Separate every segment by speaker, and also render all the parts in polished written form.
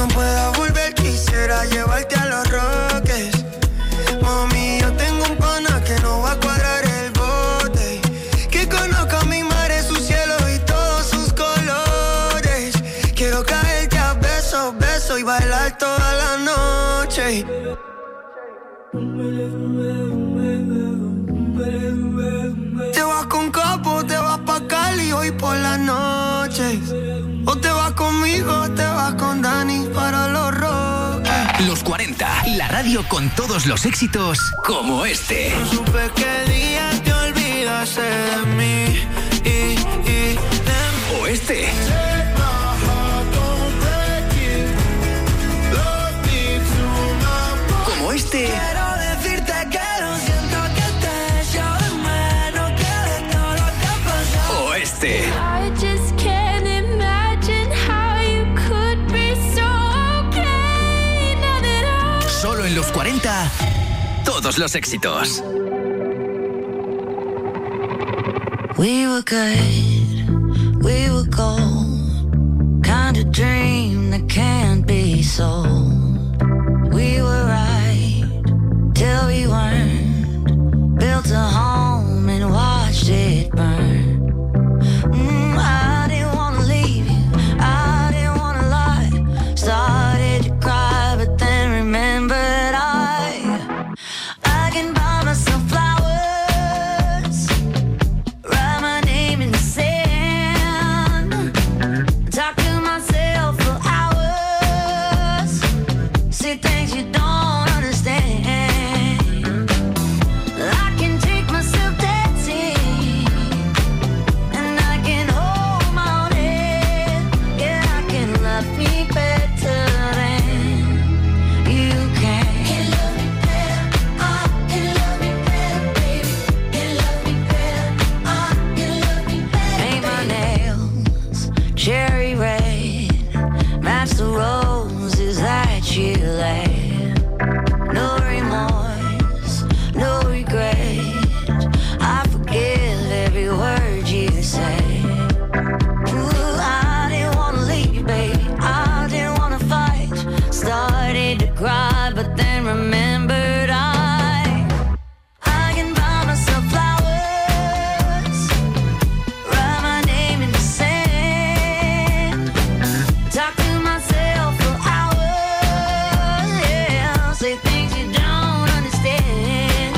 Speaker 1: Cuando pueda volver quisiera llevarte a Los Roques. Mami, yo tengo un pana que no va a cuadrar el bote, que conozca mi mar, su cielo y todos sus colores. Quiero caerte a besos, besos y bailar toda la noche. Te vas con Capo, te vas pa' Cali hoy por la noche. O te vas conmigo, o te vas con Dani para Los Roques.
Speaker 2: Los 40, la radio con todos los éxitos como este.
Speaker 1: No supe qué día te olvidaste de mí
Speaker 2: o este. Como este.
Speaker 1: Quiero decirte que lo siento, que te echo de menos, que de todo lo que ha pasado.
Speaker 2: O este.
Speaker 3: I just can't imagine how you could be so okay now that I...
Speaker 2: Solo en los 40, todos los éxitos.
Speaker 4: We were good, we were gold, kind of dream that can't be sold. We were right till we weren't, built a home and watched it burn. I didn't wanna leave you, I didn't wanna lie. Started to cry, but then remembered I can buy myself flowers, write my name in the sand, talk to myself for hours, say things you don't understand. I can take myself dancing, and I can hold my own head. Yeah, I can love me better than you can. Can love me better, can love me better, baby. Can love me better, can love me better. Paint my nails cherry red, match the roses that you laid. No remorse, no regret. I forgive every word you say. Ooh, I didn't wanna leave, baby. I didn't wanna fight. Started to cry, but then remembered I can buy myself flowers, write my name in the sand, talk to myself for hours, yeah, say things you don't understand.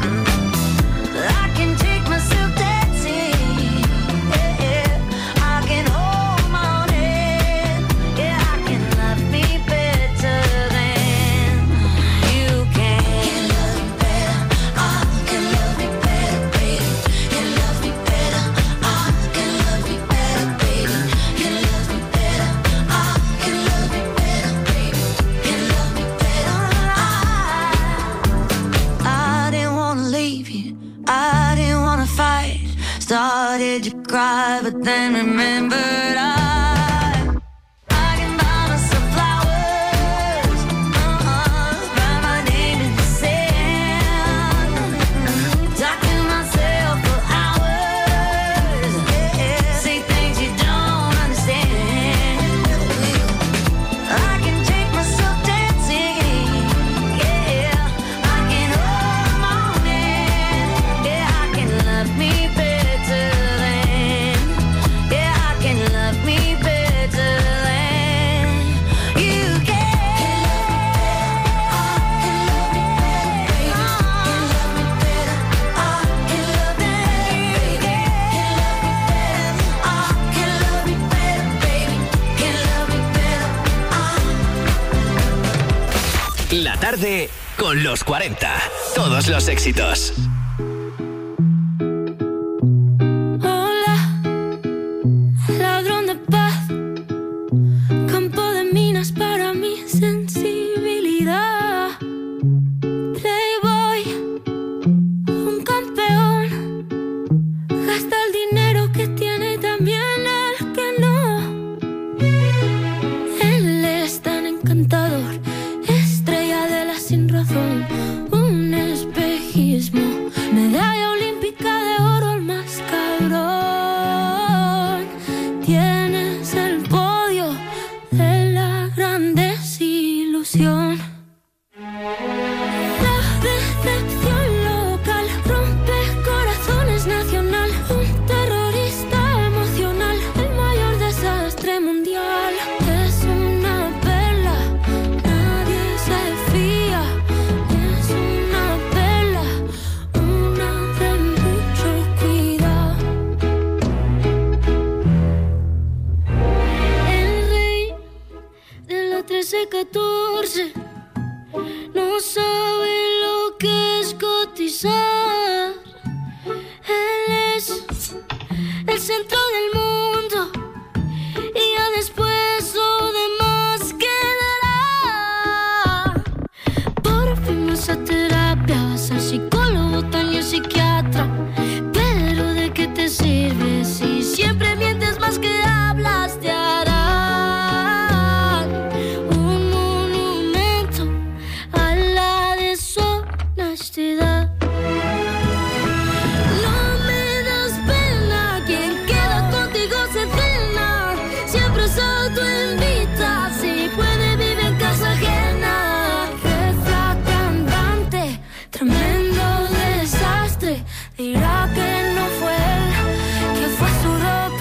Speaker 4: I can take myself dancing, yeah, I can hold my own head, yeah, I can love me better than you can. Can love me better, can love me better, baby. Can love me better, can love me better, baby. Can love me better, can love me better, baby. Can love me better. I didn't wanna leave you, I didn't wanna fight. Started to cry, but then remembered I can buy myself flowers, write my name in the sand, talk to myself for hours, yeah, say things you don't understand. I can take myself dancing, yeah, I can hold my own hand, yeah, I can love me better than, yeah, I can love me better than you can. Can love me better, can love me better, baby. Can love me better,
Speaker 2: La tarde con los 40, todos los éxitos.
Speaker 3: Hola, ladrón de paz, campo de minas para mi sensibilidad. Playboy, un campeón, gasta el dinero que tiene también el que no. Él es tan encantador, estrella de la sin razón, un espejismo desastre mundial. Es una perla, nadie se fía. Es una perla, una de mucho cuidado. El rey de la 13-14 no sabe lo que es cotizar. Él es el centro del mundo y ya después lo demás quedará. Por fin vas a terapia, vas al psicólogo, también psiquiatra. Pero ¿de qué te sirve si siempre mientes más que hablas? Te harán un monumento a la deshonestidad. Dirá que no fue él, que fue su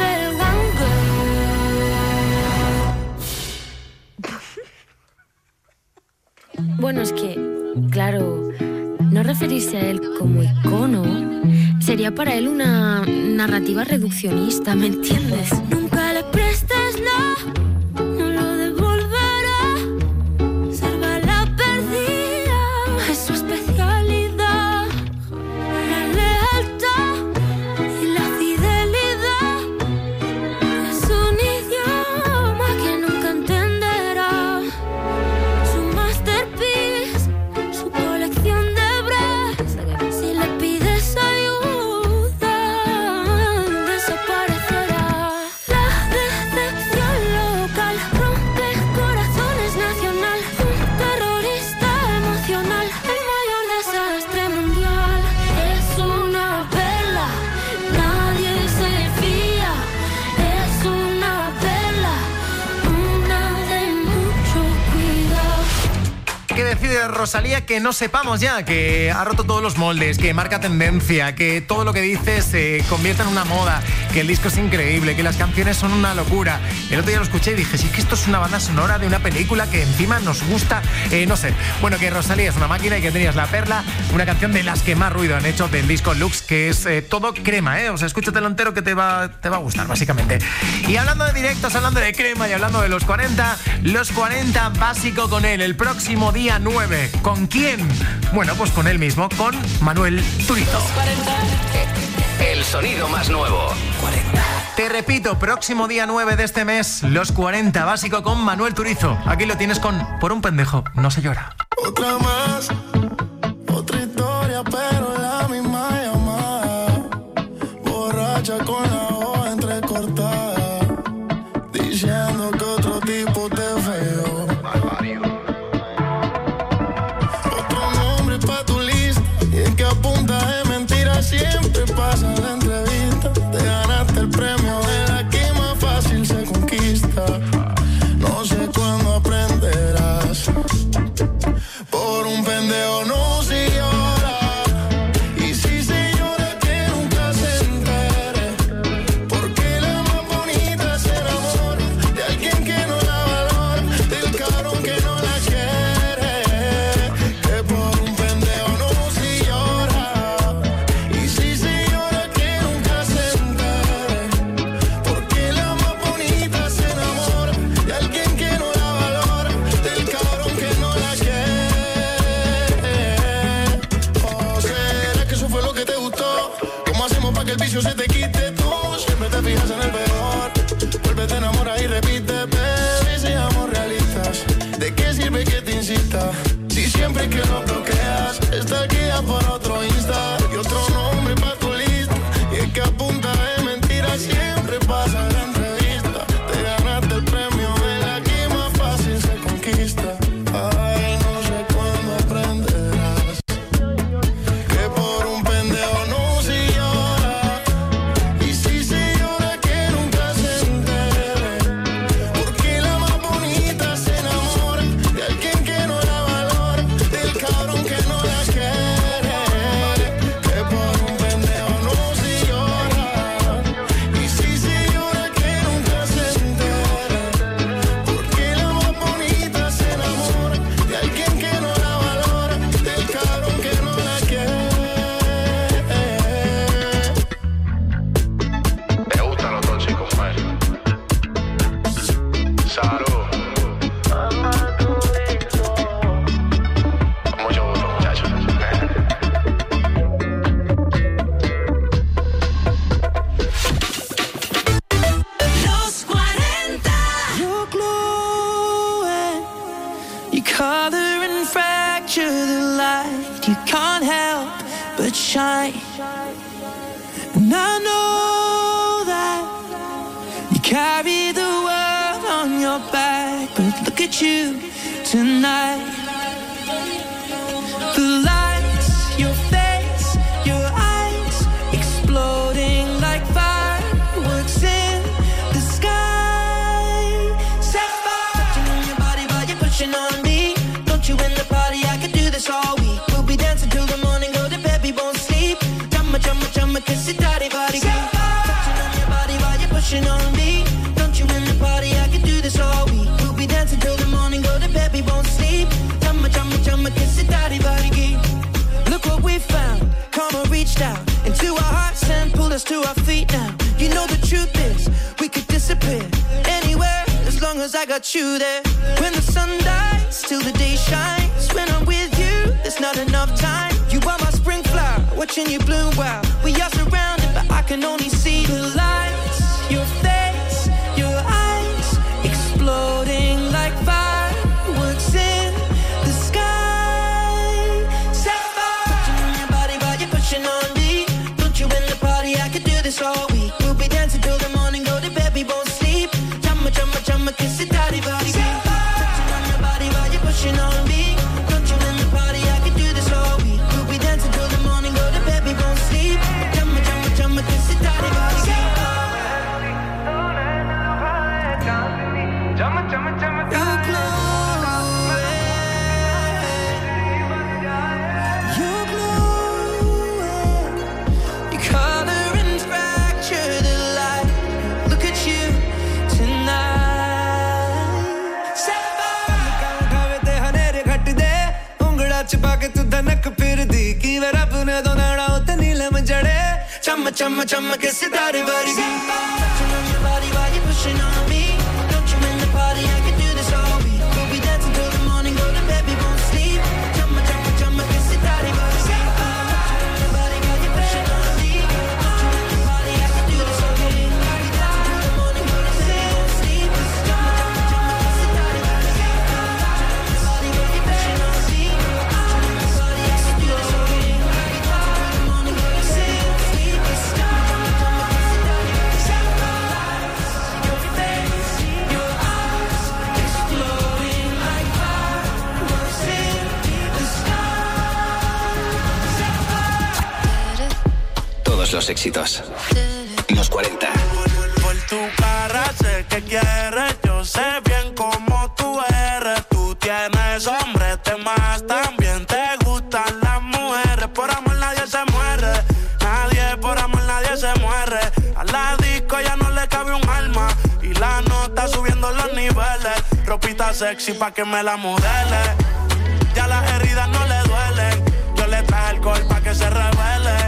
Speaker 3: doppelganger. Bueno, es que, claro, no referirse a él como icono sería para él una narrativa reduccionista, ¿me entiendes? Nunca le prestes nada, no lo devolverá. Salva la perdida, es su especialidad.
Speaker 5: Rosalía, que no sepamos ya, que ha roto todos los moldes, que marca tendencia, que todo lo que dice se convierte en una moda, que el disco es increíble, que las canciones son una locura. El otro día lo escuché y dije, sí, que esto es una banda sonora de una película que encima nos gusta, no sé. Bueno, que Rosalía es una máquina y que tenías La Perla, una canción de las que más ruido han hecho del disco Lux, que es todo crema, O sea, escúchatelo entero que te va a gustar, básicamente. Y hablando de directos, hablando de crema y hablando de los 40 básico con él, el próximo día 9. ¿Con quién? Bueno, pues con él mismo, con Manuel Turizo.
Speaker 2: El sonido más nuevo. 40.
Speaker 5: Te repito, próximo día 9 de este mes, los 40 básico con Manuel Turizo. Aquí lo tienes con Por un pendejo, no se llora.
Speaker 6: Otra más, otra historia, pero la misma llamada. Borracha con la hoja entrecortada, diciendo que otro tipo te feo. Siempre pasa la entrevista, te ganaste el premio de la que más fácil se conquista. No sé cuándo aprenderás. Por un pendejo no se llora, y si se llora que nunca se entere, porque la más bonita se enamora de alguien
Speaker 7: color and fracture the light. You can't help but shine. And I know that you carry the world on your back, but look at you tonight. The lights, your face, your eyes, exploding like fireworks in the sky. Set fire, touching on your body while you're pushing on me. Don't you in the party? I could do this all week. We'll be dancing till the morning, go to bed, we won't sleep. Chumma, chumma, chumma, kiss it, daddy, body. Touching on your body while you're pushing on me. Don't you in the party? I could do this all week. We'll be dancing till the morning, go to bed, we won't sleep. Chumma, chumma, chumma, kiss it, daddy, body. Look what we found. Karma reached out into our hearts and pulled us to our feet now. You know the truth is, we could disappear anywhere as long as I got you there. When the sun dies, till the day shines. When I'm with you, there's not enough time. You are my spring flower, watching you bloom wild. We are surrounded, but I can only see the lights. Your face, your eyes, exploding like fireworks in the sky. Set fire, touching on your body while you're pushing on me. Don't you in the party? I could do this all week. We'll be dancing till the morning, go to bed, we won't sleep. Chumma, chumma, chumma, kiss it, daddy, body. Touching on your body while you're pushing on me. Don't you in the party? I could do this all week. We'll be dancing till the morning, go to bed, we won't sleep. Chumma, chumma, chumma, kiss it, daddy, body.
Speaker 8: पाके तू धनक फिर दी की वे रब ने दो नाड़ा उते नीले में जड़े चम चम चम के सितारे वर्गी
Speaker 7: Touching on your body while you're pushing on me. Don't you in the party? I can do this all week. We'll be dancing till the morning, go to bed, we won't sleep. Chumma, chumma, chumma, kiss it, daddy, body. Touching on your body while you're pushing on me. Don't you in the party? I can do this all week. We'll be dancing till the morning, go to bed, we won't sleep. Chumma, chumma, chumma, kiss it, daddy, body. Touching on your body while you're pushing on me.
Speaker 2: Todos los éxitos. Los 40.
Speaker 6: Por tu cara sé que quieres, yo sé bien cómo tú eres. Tú tienes hombres de más, también te gustan las mujeres. Por amor nadie se muere, nadie por amor nadie se muere. A la disco ya no le cabe un alma y la nota subiendo los niveles. Ropita sexy pa' que me la modele. Ya las heridas no le duelen. Yo le traje alcohol pa' que se revele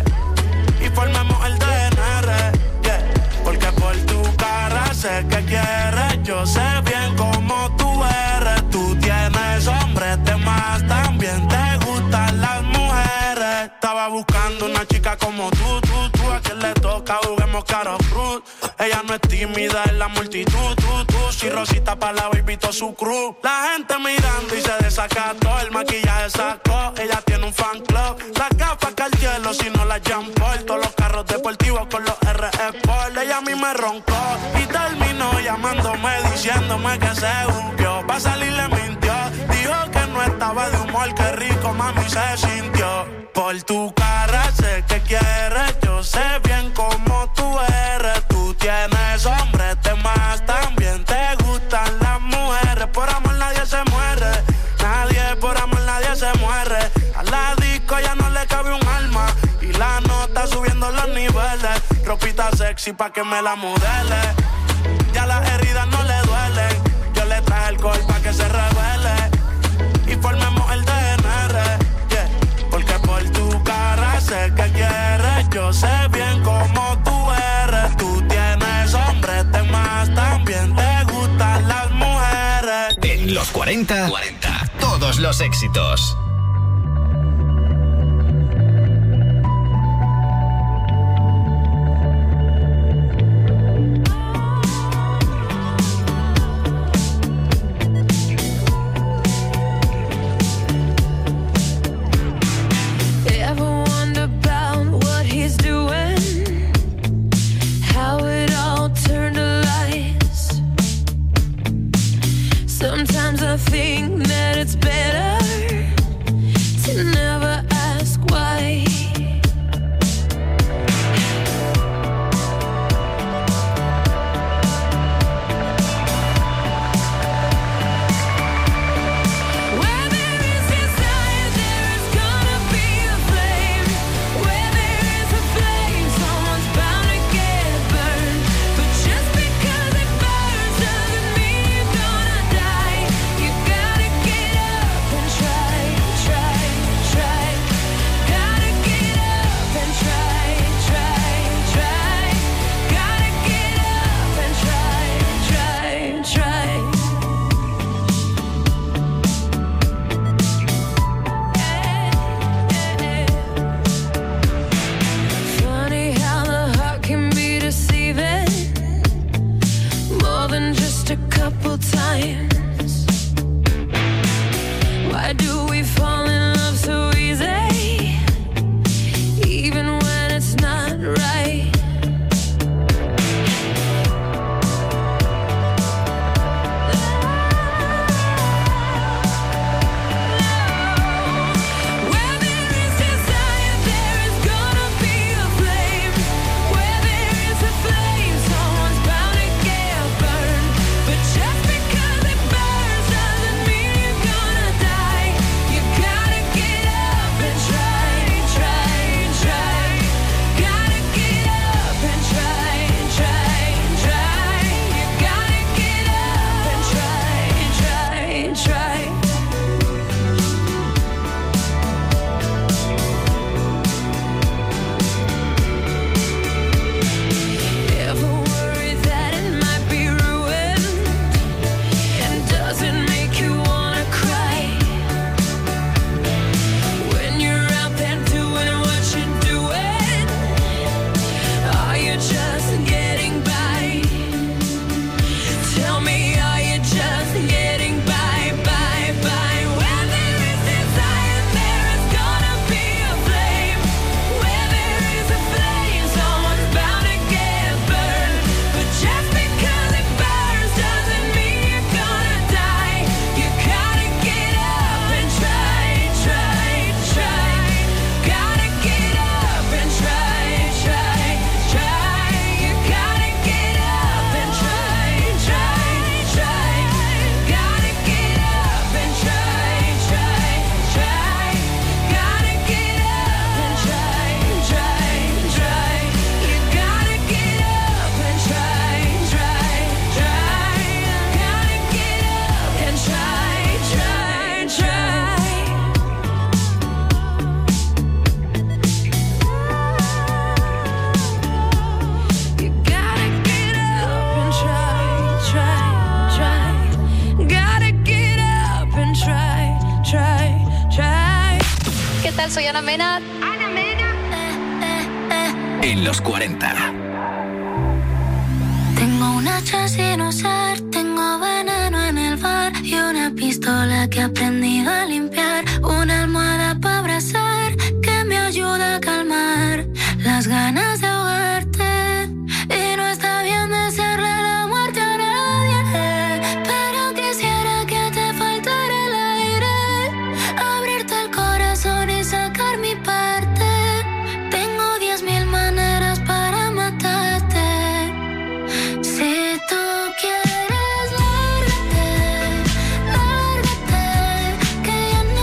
Speaker 6: y formemos el DNR, yeah. Porque por tu cara sé que quieres, yo sé bien cómo tú eres. Tú tienes hombres de más, también te gustan las mujeres. Estaba buscando una chica como tú, a quien le toca juguemos caro cruz. Ella no es tímida en la multitud, si Rosita pa' la baby to su cruz. La gente mirando y se desacató, el maquillaje sacó, ella tiene un fan club. Las gafas que al hielo si no las Jean Paul. Todos los carros deportivos con los RS Sport. Ella a mí me roncó y terminó llamándome diciéndome que se buqueó. Pa' salir le mintió, dijo que no estaba de humor, que rico mami se sintió. Por tu cara sé que quieres, yo sé bien cómo tú eres. Tú tienes hombres de más, también te gustan las mujeres. Por amor nadie se muere, nadie por amor nadie se muere. A la disco ya no le cabe un alma y la nota subiendo los niveles. Ropita sexy pa' que me la modele. Ya las heridas no le duelen. Yo le traje alcohol pa' que se revele y formemos el DNR, yeah. Porque por tu cara sé que quieres, yo sé bien cómo tú eres. Tú tienes hombres de más, también te gustan las mujeres.
Speaker 2: En los 40, todos los éxitos.
Speaker 9: Sometimes I think that it's better to never ask why. Why do we fall in love so easy, even when it's not right?
Speaker 10: Soy Ana Mena.
Speaker 2: En los 40.
Speaker 4: Tengo un hacha sin usar, tengo veneno en el bar y una pistola que he aprendido a limpiar, una almohada para abrazar que me ayuda a calmar las ganas de ahogarte, y no está bien desearle la muerte a nadie, pero quisiera que te faltara el aire, abrirte el corazón y sacar mi parte. Tengo 10,000 maneras para matarte. Si tú quieres, lárgate, lárgate, que ya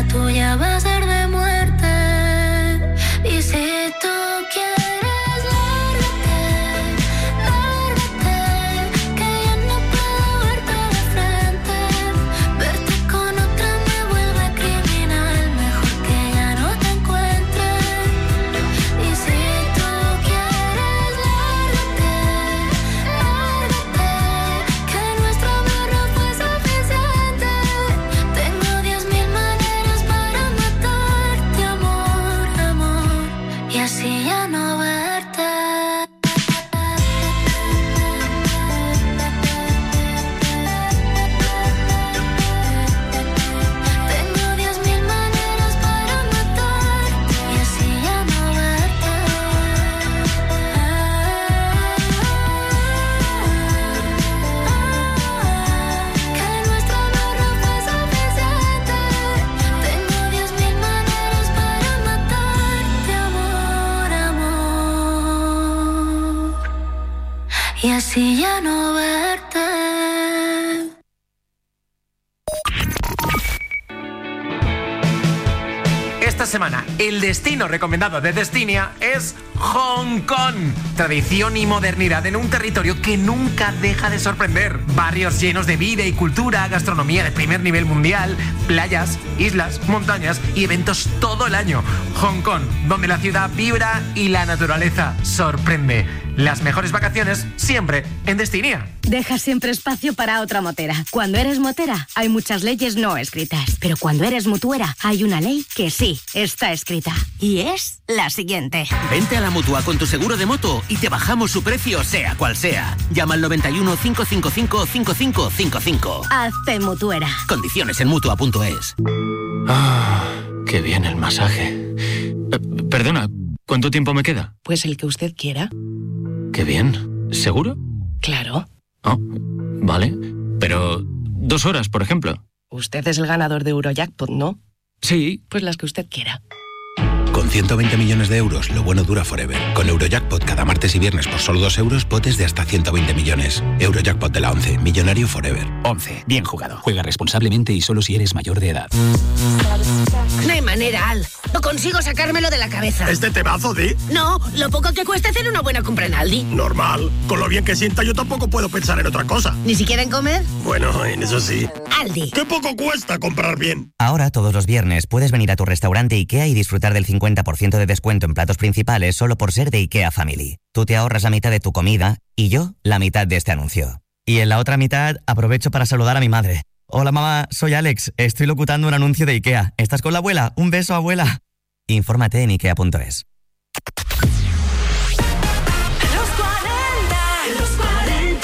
Speaker 4: tuya va a ser de muerte. Y si tú quieres, lárgate, que ya no puedo verte de frente. Verte con otra me vuelve criminal, mejor que ya no te encuentre. Y si tú quieres, lárgate, que nuestro amor no fue suficiente. Tengo 10,000 maneras para matarte, amor, amor, y así ya no verte. Tengo 10,000 maneras para matarte y así ya no verte. Que nuestro amor no fue suficiente. Tengo 10,000 maneras para matarte, amor, amor, y así ya no verte.
Speaker 5: Esta semana, el destino recomendado de Destinia es Hong Kong. Tradición y modernidad en un territorio que nunca deja de sorprender. Barrios llenos de vida y cultura, gastronomía de primer nivel mundial, playas, islas, montañas y eventos todo el año. Hong Kong, donde la ciudad vibra y la naturaleza sorprende. Las mejores vacaciones siempre en Destinia.
Speaker 11: Deja siempre espacio para otra motera. Cuando eres motera, hay muchas leyes no escritas. Pero cuando eres mutuera, hay una ley que sí está escrita. Y es la siguiente.
Speaker 12: Vente a la Mutua con tu seguro de moto y te bajamos su precio sea cual sea. Llama al 91 555 5555.
Speaker 11: Hazte mutuera.
Speaker 12: Condiciones en Mutua.es.
Speaker 13: Ah, qué bien el masaje. Perdona, ¿cuánto tiempo me queda?
Speaker 14: Pues el que usted quiera.
Speaker 13: Qué bien. ¿Seguro?
Speaker 14: Claro.
Speaker 13: Oh, vale. Pero 2 horas, por ejemplo.
Speaker 14: Usted es el ganador de Eurojackpot, ¿no?
Speaker 13: Sí.
Speaker 14: Pues las que usted quiera.
Speaker 15: Con 120 millones de euros, lo bueno dura forever. Con Eurojackpot cada martes y viernes por solo 2 euros, potes de hasta 120 millones. Eurojackpot de la 11, millonario forever.
Speaker 16: 11. Bien jugado. Juega responsablemente y solo si eres mayor de edad.
Speaker 17: No hay manera, Al. No consigo sacármelo de la cabeza.
Speaker 18: ¿Este temazo, Di?
Speaker 17: No, lo poco que cuesta hacer una buena compra en Aldi.
Speaker 18: Normal. Con lo bien que sienta, yo tampoco puedo pensar en otra cosa.
Speaker 17: ¿Ni siquiera en comer?
Speaker 18: Bueno, en eso sí.
Speaker 17: Aldi.
Speaker 18: ¿Qué poco cuesta comprar bien?
Speaker 19: Ahora, todos los viernes, puedes venir a tu restaurante IKEA y disfrutar del 50% de descuento en platos principales solo por ser de IKEA Family. Tú te ahorras la mitad de tu comida y yo la mitad de este anuncio. Y en la otra mitad aprovecho para saludar a mi madre. Hola mamá, soy Alex, estoy locutando un anuncio de IKEA. ¿Estás con la abuela? Un beso, abuela. Infórmate en ikea.es.
Speaker 7: Los 40.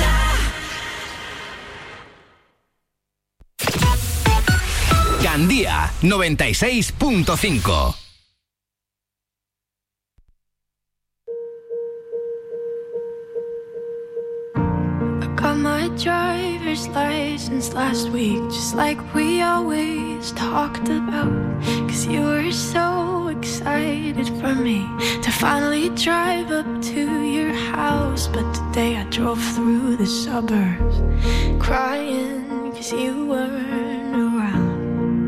Speaker 2: Gandía 96.5.
Speaker 9: Got my driver's license last week, just like we always talked about. 'Cause you were so excited for me to finally drive up to your house. But today I drove through the suburbs crying 'cause you weren't around.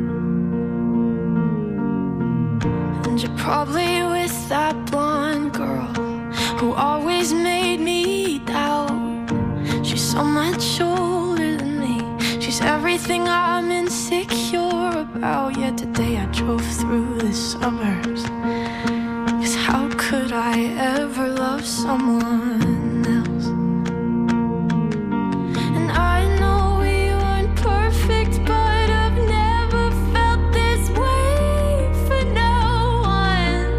Speaker 9: And you're probably with that blonde girl who always made me doubt. She's so much older than me. She's everything I'm insecure about. Yet today I drove through the suburbs. 'Cause how could I ever love someone else? And I know we weren't perfect, but I've never felt this way for no one.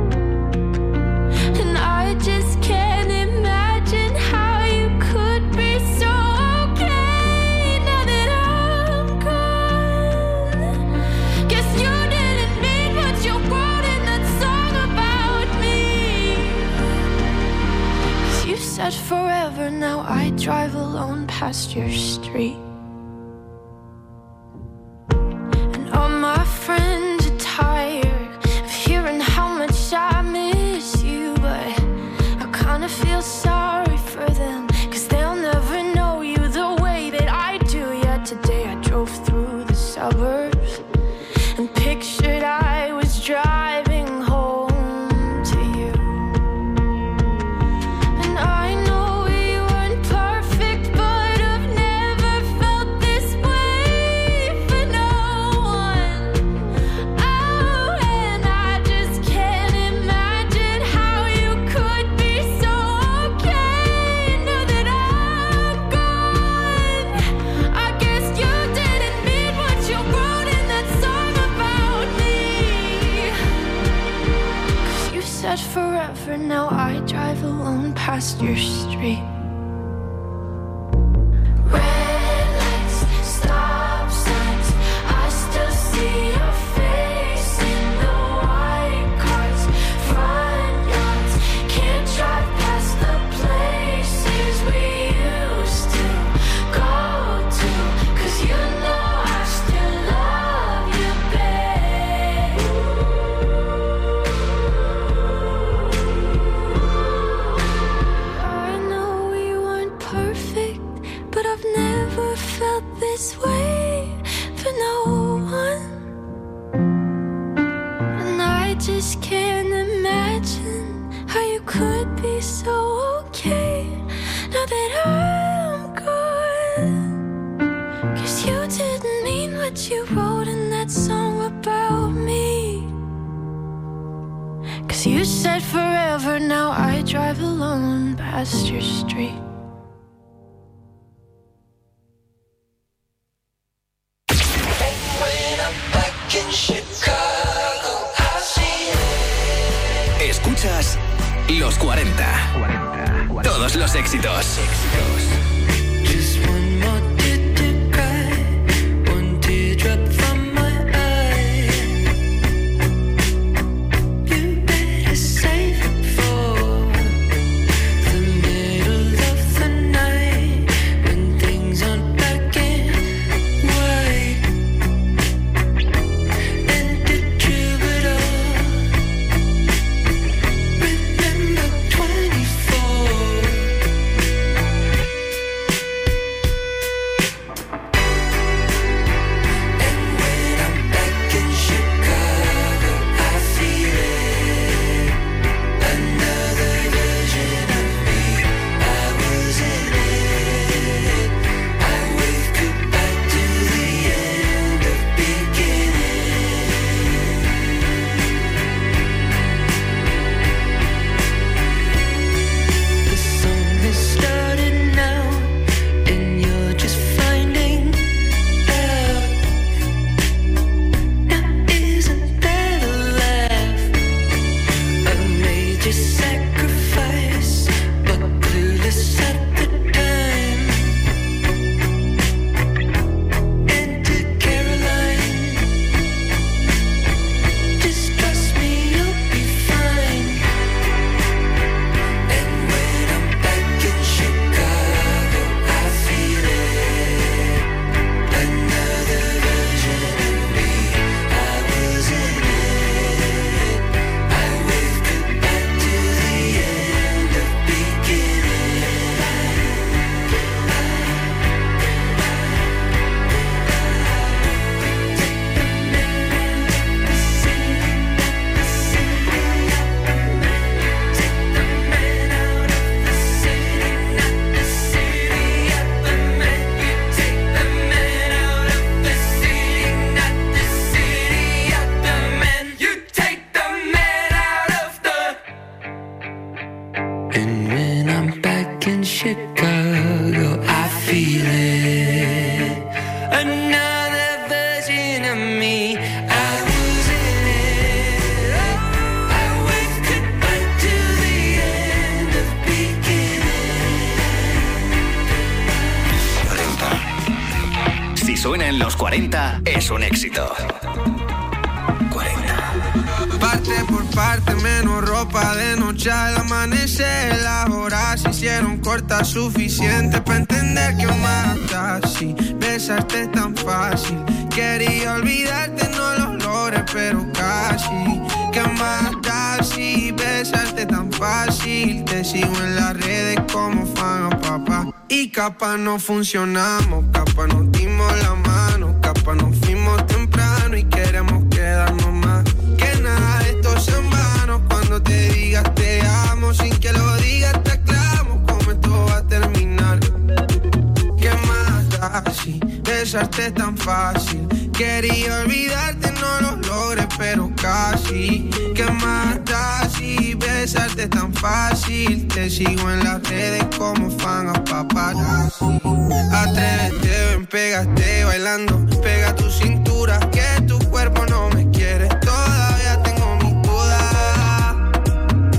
Speaker 9: And I just can't imagine how you could be so okay now that I'm gone. Guess you didn't mean what you wrote in that song about me. 'Cause you said forever, now I drive alone past your street. And all my friends are tired of hearing how much I miss you, but I kinda feel sorry for them, 'cause they'll never know you the way that I do. Yet today I drove through the suburbs and pictured said forever, now I drive alone past your street. Red lights, stop signs, I still see your face in the white cars, front yards, can't drive past the places we used to go to, 'cause you know I still love you, babe. I know we weren't perfect, but I've never felt this way for no one. And I just can't imagine how you could be so okay now that I'm gone. 'Cause you didn't mean what you wrote in that song about me. 'Cause you said forever, now I drive alone past your street.
Speaker 2: Escuchas Los 40. Todos los éxitos.
Speaker 7: Just one more tear to cry, one teardrop from my eye. You better save it for the middle of the night, when things aren't black and white. And the troubadour, remember 24.
Speaker 2: suena en los 40 es un éxito. 40.
Speaker 8: Parte por parte, menos ropa de noche al amanecer. Las horas se hicieron cortas, suficiente para entender que matas. Si besarte es tan fácil, quería olvidarte, no lo logré, pero casi. ¿Qué más da si besarte tan fácil? Te sigo en las redes como fan a papá. Y capaz no funcionamos, capaz nos dimos la mano, capaz nos fuimos temprano y queremos quedarnos más. Que nada de esto sea en vano, cuando te digas te amo, sin que lo digas te aclamo cómo esto va a terminar. ¿Qué más da si besarte es tan fácil? Quería olvidarte, no lo logré, pero casi. ¿Qué más da si besarte es tan fácil? Te sigo en las redes como fan a paparazzi. Atrévete, ven, pégate bailando. Pega tu cintura, que tu cuerpo no me quiere. Todavía tengo mis dudas.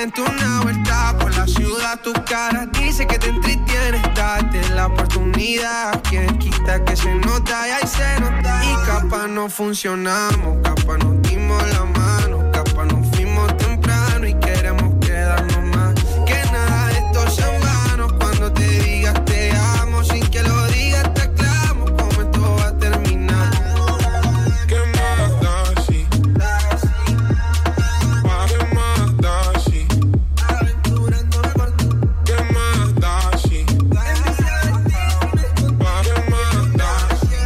Speaker 8: invento una vuelta por la ciudad. Tu cara dice que te entretiene, date la oportunidad. Quien quita que se nota y ahí se nota. Y capaz no funcionamos, capaz nos dimos la mano, capaz nos fuimos temprano y queremos quedarnos más. Que nada de esto sea en vano. Cuando te digas te amo, sin que lo digas te aclamo cómo esto va a terminar.
Speaker 6: ¿Qué más da si? ¿Qué más da si?
Speaker 8: Aventurándome por tu.
Speaker 6: ¿Qué más da si? ¿Qué más da si?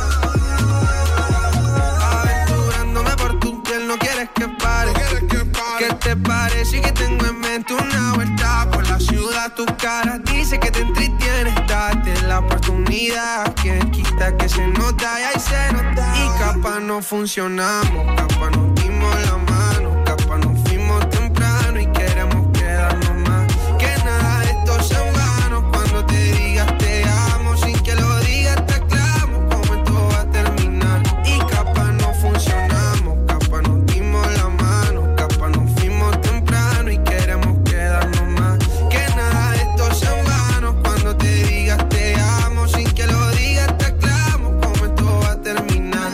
Speaker 8: Aventurándome por tu piel, no quieres que pare. ¿Qué te parece que tengo en mente una vuelta por la ciudad? Tu cara dice que te entretiene, date la oportunidad. Quien quita que se nota y ahí se nota. Y capaz no funcionamos, capaz nos dimos la mano, capaz nos fuimos temprano y queremos quedarnos más. Que nada de esto sea en vano. Cuando te digas te amo, sin que lo digas te aclamo cómo esto va a terminar. Y capaz no funcionamos, capaz nos dimos la mano, capaz nos fuimos temprano y queremos quedarnos más. Que nada de esto sea en vano. Cuando te digas te amo, sin que lo digas te aclamo cómo esto va a terminar.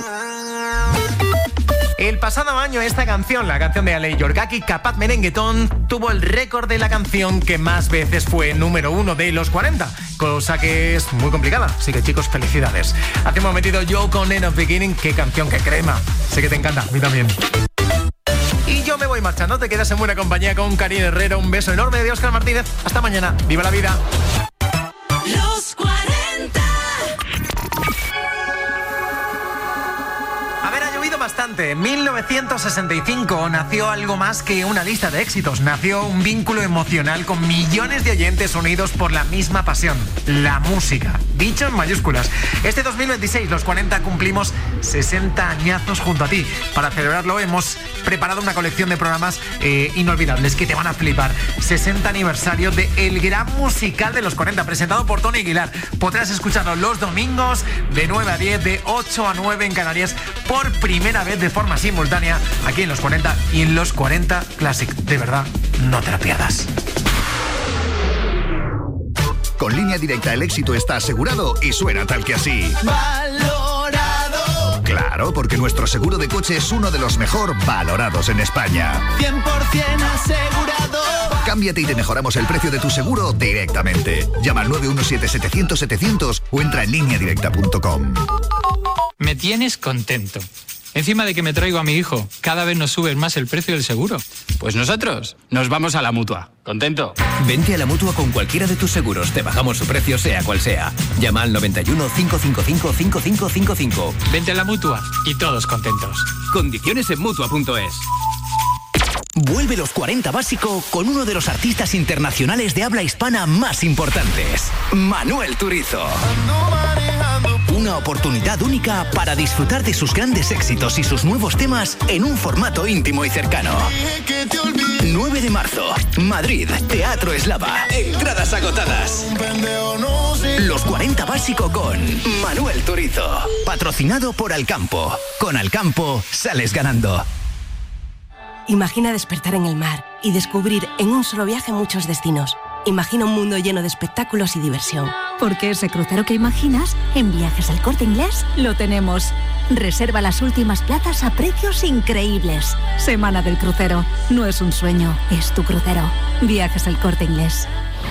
Speaker 5: El pasado año esta canción, la canción de Ale Yorgaki, Capat Merenguetón, tuvo el récord de la canción que más veces fue número 1 de los 40, cosa que es muy complicada, así que chicos, felicidades. Hace un momentito yo con End of Beginning, qué canción, qué crema, sé que te encanta, a mí también. Y yo me voy marchando, te quedas en buena compañía con Karina Herrera, un beso enorme de Óscar Martínez, hasta mañana, viva la vida.
Speaker 7: Los 40.
Speaker 5: A ver, ha llovido bastante. En 1965 nació algo más que una lista de éxitos. Nació un vínculo emocional con millones de oyentes unidos por la misma pasión, la música. Dicho en mayúsculas. Este 2026, los 40, cumplimos 60 añazos junto a ti. Para celebrarlo hemos preparado una colección de programas inolvidables que te van a flipar. 60 aniversario de El Gran Musical de los 40, presentado por Tony Aguilar. Podrás escucharlo los domingos de 9 a 10, de 8 a 9 en Canarias, por primera vez de forma simultánea aquí en los 40 y en los 40 Classic. De verdad, no te la pierdas.
Speaker 20: Con Línea Directa el éxito está asegurado y suena tal que así.
Speaker 7: Valorado.
Speaker 20: Claro, porque nuestro seguro de coche es uno de los mejor valorados en España.
Speaker 7: 100% asegurado.
Speaker 20: Cámbiate y te mejoramos el precio de tu seguro directamente. Llama al 917-700-700 o entra en lineadirecta.com.
Speaker 13: Me tienes contento. Encima de que me traigo a mi hijo, cada vez nos suben más el precio del seguro.
Speaker 16: Pues nosotros nos vamos a la Mutua. ¿Contento?
Speaker 12: Vente a la Mutua con cualquiera de tus seguros. Te bajamos su precio sea cual sea. Llama al 91 555 5555.
Speaker 13: Vente a la Mutua y todos contentos.
Speaker 12: Condiciones en Mutua.es.
Speaker 21: Vuelve los 40 Básico con uno de los artistas internacionales de habla hispana más importantes, Manuel Turizo. Una oportunidad única para disfrutar de sus grandes éxitos y sus nuevos temas en un formato íntimo y cercano. 9 de marzo, Madrid, Teatro Eslava. Entradas agotadas. Los 40 Básico con Manuel Turizo. Patrocinado por Alcampo. Con Alcampo sales ganando.
Speaker 14: Imagina despertar en el mar y descubrir en un solo viaje muchos destinos. Imagina un mundo lleno de espectáculos y diversión.
Speaker 22: Porque ese crucero que imaginas, en Viajes El Corte Inglés lo tenemos. Reserva las últimas plazas a precios increíbles. Semana del crucero. No es un sueño, es tu crucero. Viajes El Corte Inglés.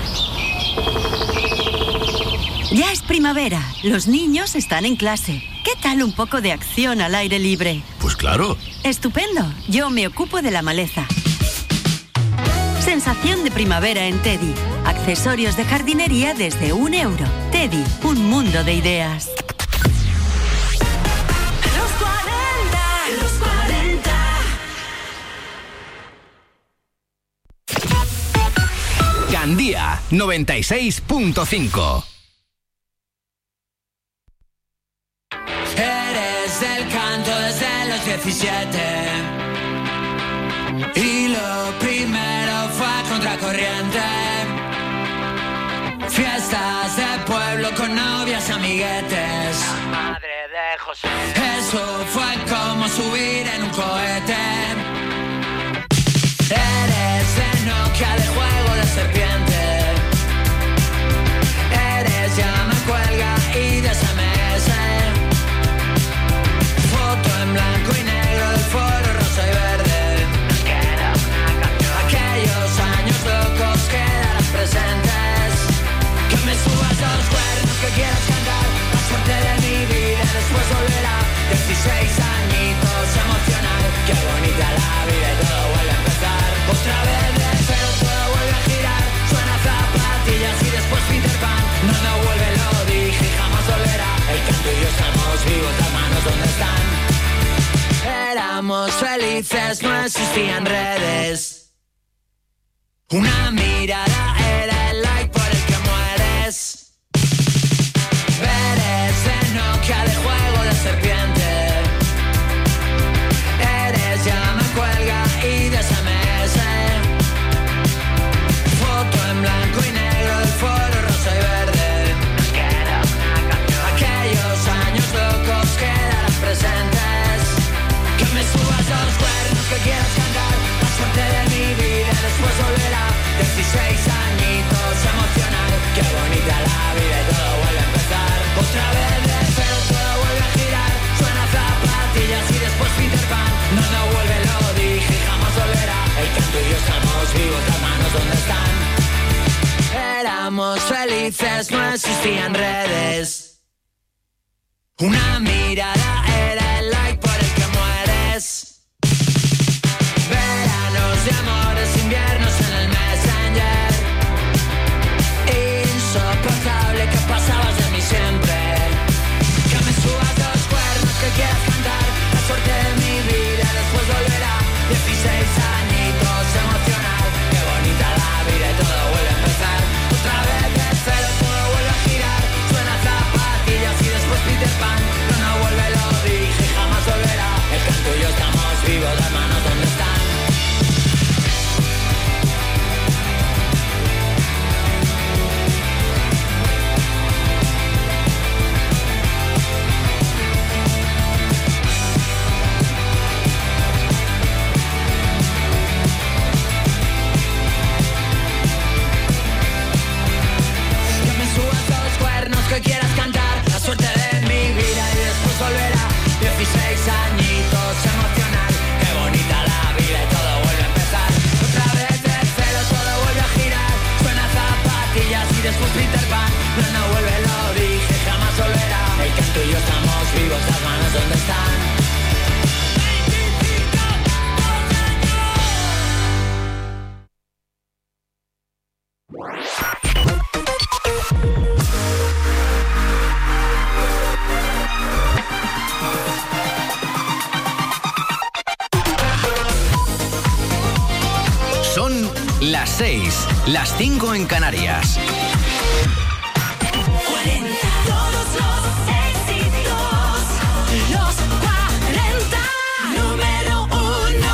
Speaker 23: Ya es primavera, los niños están en clase. ¿Qué tal un poco de acción al aire libre?
Speaker 18: Pues claro.
Speaker 23: Estupendo, yo me ocupo de la maleza. Sensación de primavera en Teddy. Accesorios de jardinería desde €1. Teddy, un mundo de ideas.
Speaker 7: Los 40, los
Speaker 21: 40. Gandía 96.5.
Speaker 7: Eres del canto desde los 17 y lo primero fue a contracorriente. Fiestas de pueblo con novias amiguetes.
Speaker 24: La madre de José.
Speaker 7: Eso fue como subir en un cohete. Eres de no Éramos felices, no existían redes. Una mirada era el like por el que mueres. Eres de Nokia, de juego de serpiente. Eres llama, cuelga y de SMS. Foto en blanco y negro del foro rosa y verde. Nos queda una canción. Aquellos años locos quedarán presentes. Que me subas los cuernos, que quieras cantar la suerte de mi vida, después volverá. 16 añitos, emocional. Qué bonita la vida y todo vuelve a empezar. Otra vez de cero, todo vuelve a girar. Suena zapatillas y después Peter Pan. No, no vuelve, lo dije y jamás volverá. El que tú y yo estamos vivos, las manos donde están. Éramos felices, no existían redes. Una mirada era el like por el que mueres. Veranos de amores, inviernos en el Messenger. Insoportable que pasabas de mí siempre. Que me subas los cuernos, que quieras cantar la suerte de mi vida, después volverá. 16 añitos, emocional. Qué bonita la vida y todo vuelve a empezar. Otra vez de cero, todo vuelve a girar. Suena zapatillas y después Peter Pan. No, no vuelve, lo dije y jamás volverá. El que tú y yo estamos vivos, las manos donde están. Que quieras cantar la suerte de mi vida y después volverá. 16 añitos, emocional. Qué bonita la vida y todo vuelve a empezar. Otra vez de cero, todo vuelve a girar. Suena zapatillas y después Peter Pan. No, no vuelve, lo dije, jamás volverá. El que tú y yo estamos vivos, las manos donde están.
Speaker 2: Son las 6, las 5 en Canarias.
Speaker 7: Todos los éxitos, los 40, número 1.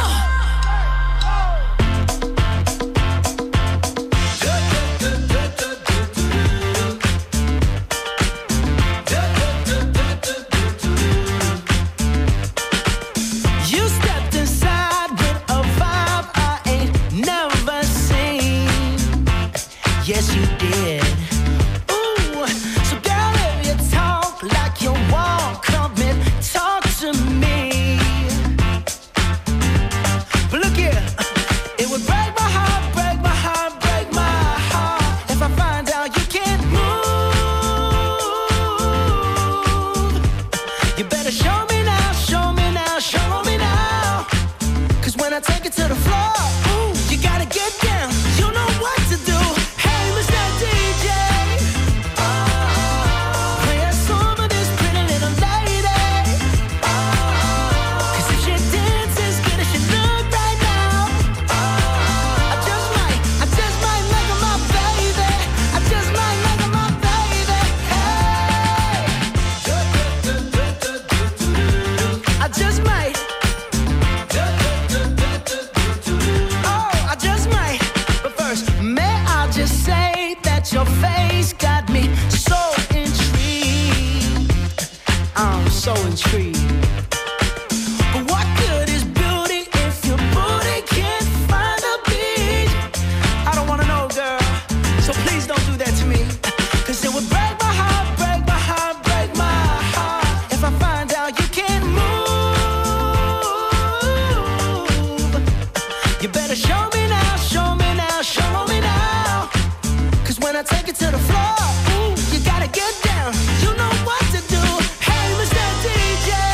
Speaker 7: You stepped inside with a vibe I ain't never seen. Yes, you did. Ooh, so girl, if you talk like you walk, come and talk to me. But look here, it would break my heart, break my heart, break my heart if I find out you can't move. You better show me now, show me now, show me now. 'Cause when I take it to the floor, ooh, you gotta get down. You know what to do. Hey, Mr. DJ, play a song of this pretty little lady. 'Cause if she dances good as she look right now, I just might make her my baby. I just might make her my baby. Hey, I just might. Oh, I just might. But first, may I just say that your face got me so intrigued. I'm so intrigued. But what good is beauty if your booty can't find a beat? I don't wanna know, girl, so please don't do that to me. 'Cause it would break my heart, break my heart, break my heart if I find out you can't move. You better show me now, show me now, show me now. 'Cause when I take it to the floor, ooh, you gotta get down. You know what to do. Hey, Mr. DJ.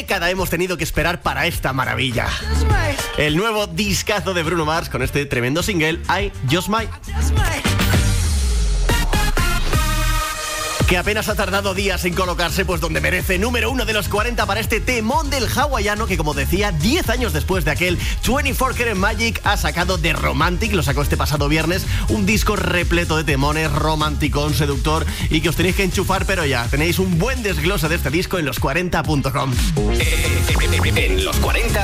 Speaker 1: década hemos tenido que esperar para esta maravilla. El nuevo discazo de Bruno Mars con este tremendo single, I Just Might. Que apenas ha tardado días en colocarse pues donde merece, número 1 de los 40 para este temón del hawaiano que, como decía, 10 años después de aquel 24 Karat Magic ha sacado The Romantic, lo sacó este pasado viernes, un disco repleto de temones, romanticón, seductor y que os tenéis que enchufar, pero ya, tenéis un buen desglose de este disco en los40.com.
Speaker 2: En los 40...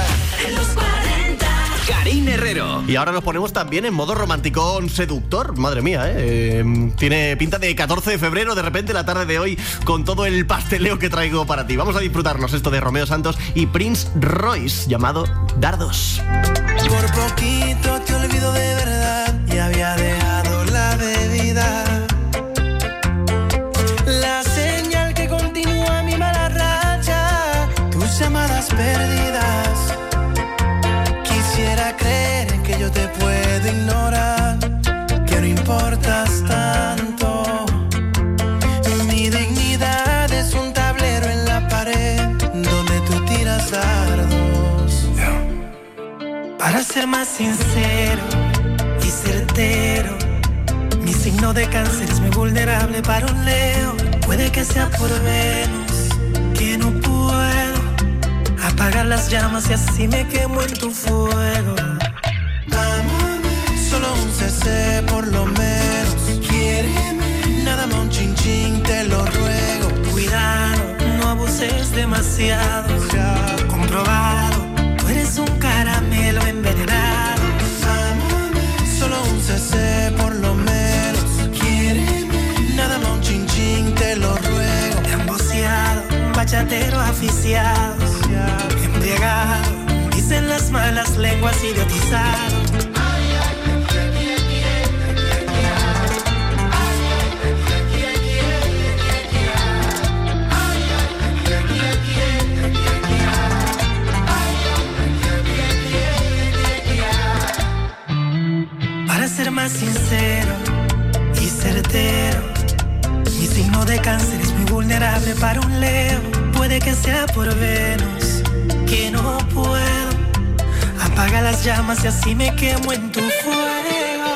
Speaker 2: Karine Herrero.
Speaker 1: Y ahora nos ponemos también en modo romanticón seductor. Madre mía, tiene pinta de 14 de febrero, de repente la tarde de hoy, con todo el pasteleo que traigo para ti. Vamos a disfrutarnos esto de Romeo Santos y Prince Royce, llamado Dardos.
Speaker 6: Por poquito te olvido de verdad y había dejado la bebida. La señal que continúa mi mala racha, tus llamadas perdidas. Quisiera creer que yo te puedo ignorar, que no importas tanto. Mi dignidad es un tablero en la pared donde tú tiras dardos. Para ser más sincero y certero, mi signo de cáncer es muy vulnerable para un Leo. Puede que sea por Venus, que no puedo apagar las llamas y así me quemo en tu fuego. Solo un CC por lo menos. Quiéreme, nada más un chin chin, te lo ruego. Cuidado, no abuses demasiado. Ya comprobado, tú eres un caramelo envenenado. Solo un CC por lo menos. Quiéreme, nada más un chin chin, te lo ruego. Emboceado, bachatero aficiado, embriagado, dicen las malas lenguas, idiotizado. Para ser más sincero y certero, mi signo de cáncer es muy vulnerable para un Leo. Puede que sea por Venus, que no puedo apagar las llamas y así me quemo en tu fuego.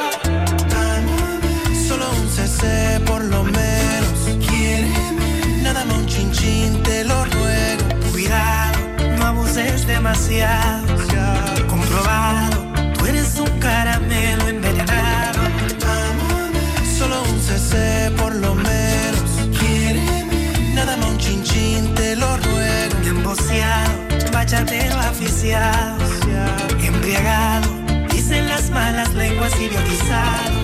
Speaker 6: Solo un CC por lo menos. Quiéreme, nada más un chin chin, te lo ruego. Cuidado, no abuses demasiado. Ya comprobado, tú eres un caramelo envenenado. Solo un CC por lo menos. Quiéreme, nada más un chin chin, te lo ruego. Emboceado, bachatero aficiado, embriagado, dicen las malas lenguas, idiotizado.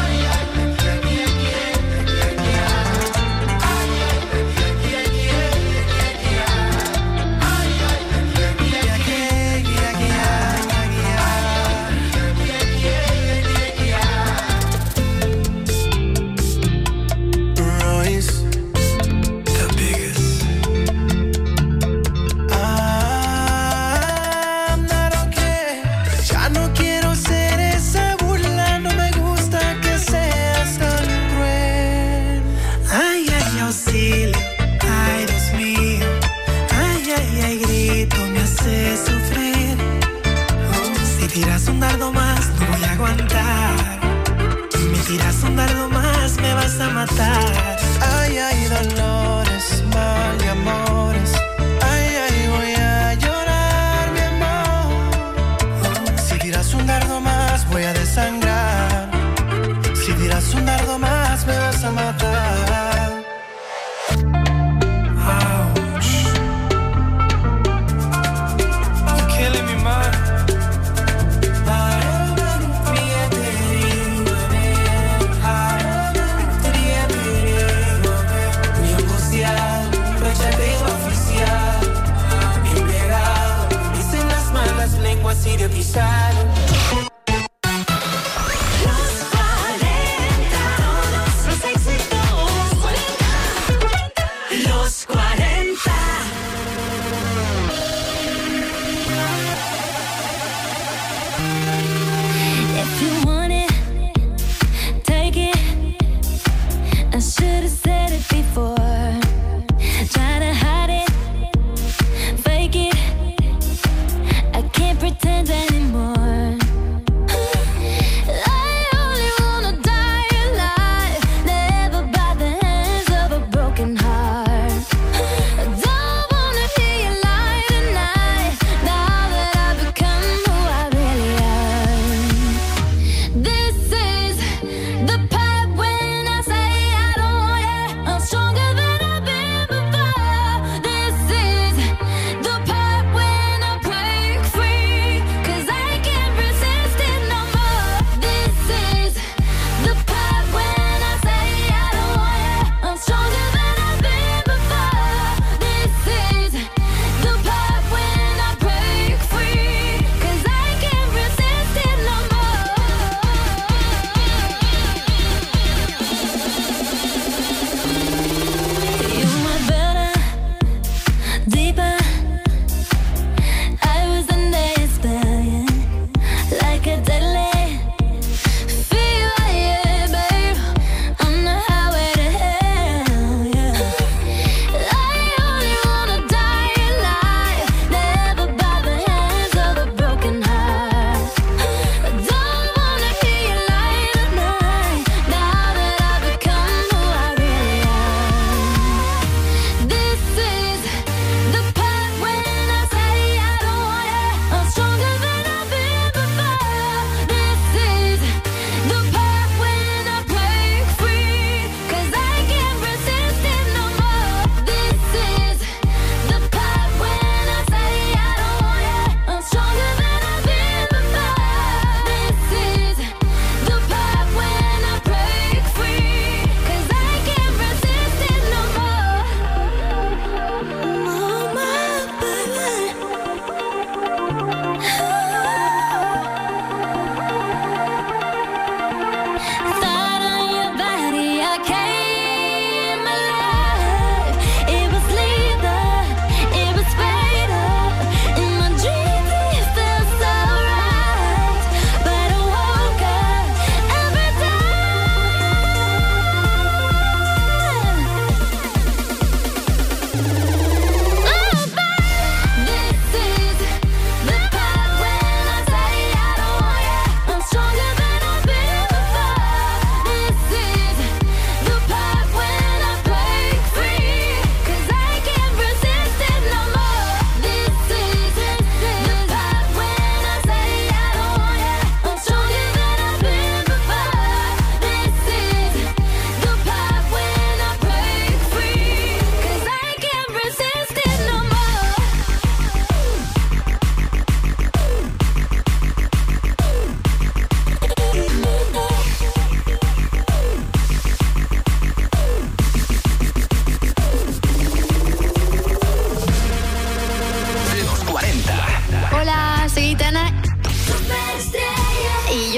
Speaker 6: Tiras un dardo más, no voy a aguantar. Me tiras un dardo más, me vas a matar. Ay, ay, dolores, mal y amores. Ay, ay, voy a llorar, mi amor. Si tiras un dardo más, voy a desangrar. Si tiras un dardo más, me vas a matar. Ouch. You're killing me, man.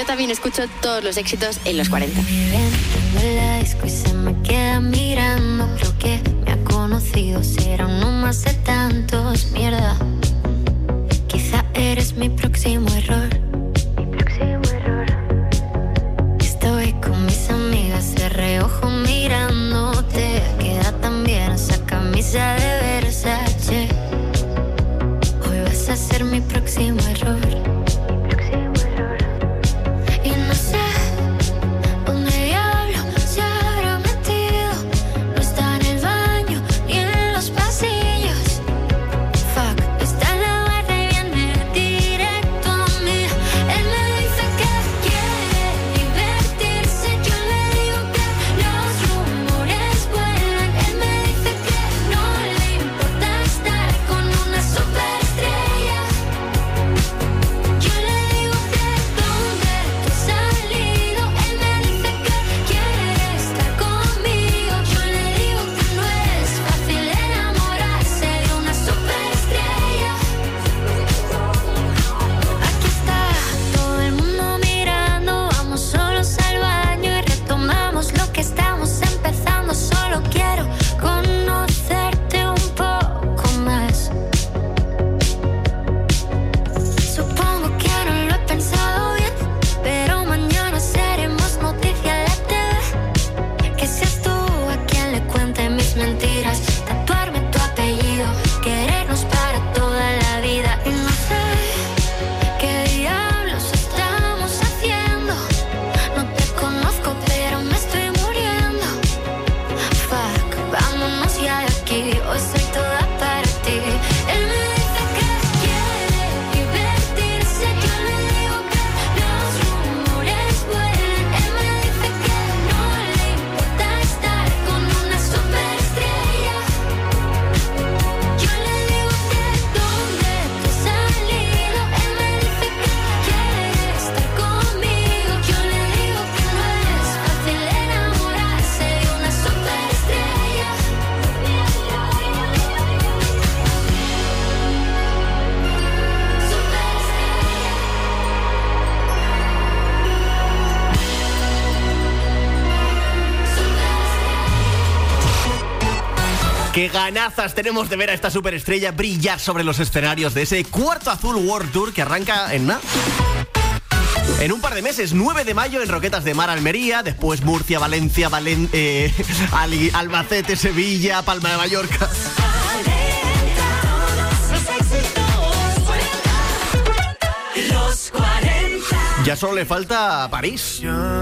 Speaker 3: yo también escucho todos los éxitos en los 40.
Speaker 9: En la disco y se me queda mirando. Creo que me ha conocido, será uno más de tantos. Mierda, quizá eres mi próximo error. Estoy con mis amigas de reojo mirándote. Queda tan bien esa camisa de Versace. Hoy vas a ser mi próximo error. Y no sé dónde diablo se habrá metido. No está en el baño ni en los pasillos. Fuck, está en la barra y viene directo a mí. Él me dice que quiere divertirse. Yo le digo que los rumores vuelan. Él me dice que no le importa estar con una superestrella. Yo le digo que dónde tú has salido. Él me dice que quiere estar conmigo. Yo le digo que no es fácil enamorarse de una superestrella. Aquí está todo el mundo mirando. Vamos solos al baño y retomamos lo que estamos empezando. Solo quiero conocerte un poco más. Supongo que no lo he pensado bien, pero mañana seremos noticia en la TV. Que seas tú a quien le cuente mis mentiras. Tatuarme tu apellido, querernos para toda la vida. Y no sé qué diablos estamos haciendo. No te conozco, pero me estoy muriendo. Fuck, vámonos ya de aquí. Hoy soy toda para ti. Él me dice que quiere divertirse. Yo le digo que los rumores vuelan. Él me dice que no le importa estar con una superestrella. Yo le digo que dónde tú has salido. Él me dice que quiere estar conmigo. Yo le digo que no es fácil enamorarse de una superestrella.
Speaker 1: Qué ganazas tenemos de ver a esta superestrella brillar sobre los escenarios de ese Cuarto Azul World Tour que arranca en un par de meses, 9 de mayo en Roquetas de Mar, Almería, después Murcia, Valencia, Albacete, Sevilla, Palma de Mallorca.
Speaker 7: Los 40.
Speaker 1: Ya solo le falta París.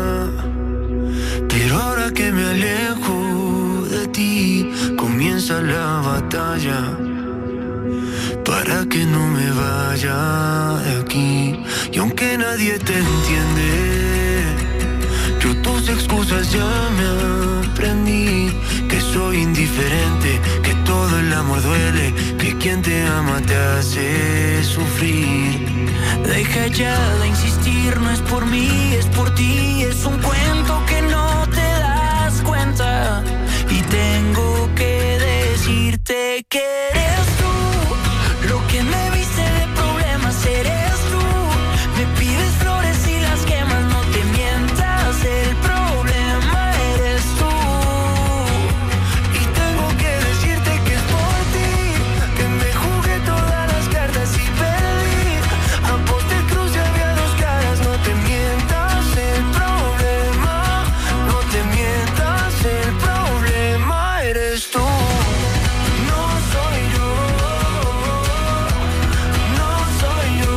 Speaker 6: Pero ahora que me alejo de ti, comienza la batalla para que no me vaya de aquí. Y aunque nadie te entiende, yo tus excusas ya me aprendí. Que soy indiferente, que todo el amor duele, que quien te ama te hace sufrir.
Speaker 7: Deja ya de insistir, no es por mí, es por ti. Es un cuento que no te das cuenta. Y tengo que decirte que eres tú lo que me viste de problemas, eres tú. Me pides flores y las quemas, no te mientas. El problema eres tú. Y tengo que decirte que es por ti que me jugué todas las cartas y perdí. Aposté cruz y había dos caras, no te mientas. El problema, no te mientas. El problema eres tú. No soy yo. No soy yo.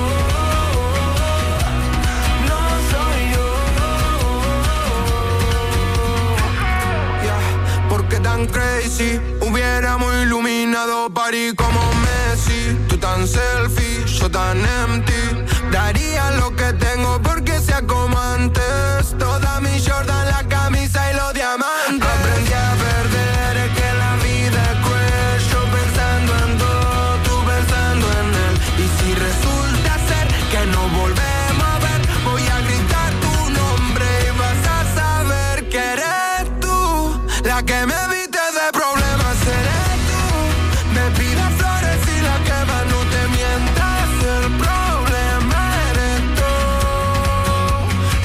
Speaker 7: No soy yo.
Speaker 8: Yeah, ¿por qué tan crazy? Hubiéramos iluminado París como Messi. Tú tan selfie, yo tan empty. Daría lo que tengo porque sea como antes. Toda mi Jordan, la camisa y los diamantes. Aprendí a perder, es que la vida es cruel. Yo pensando en todo, tú pensando en él. Y si resulta ser que no volvemos a ver, voy a gritar tu nombre y vas a saber que eres tú la que me evite de problemas. Eres tú. Me pides flores y la quemas, no te mientas. El problema eres tú.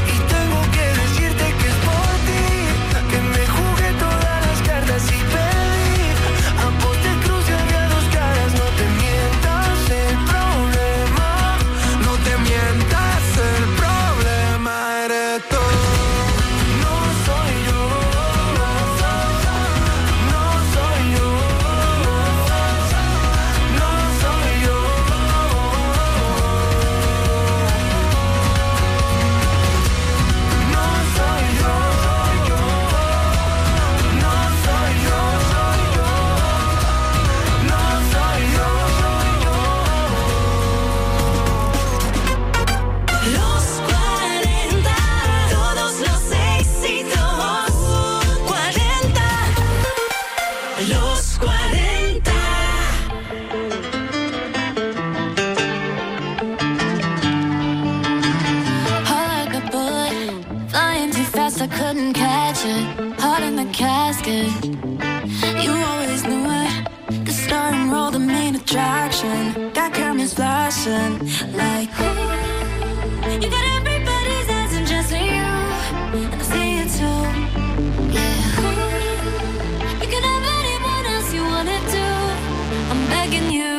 Speaker 9: attention. Like, ooh, you got everybody's eyes and just for you. And I see it too. Yeah, ooh, you can have anyone else you wanna do. I'm begging you.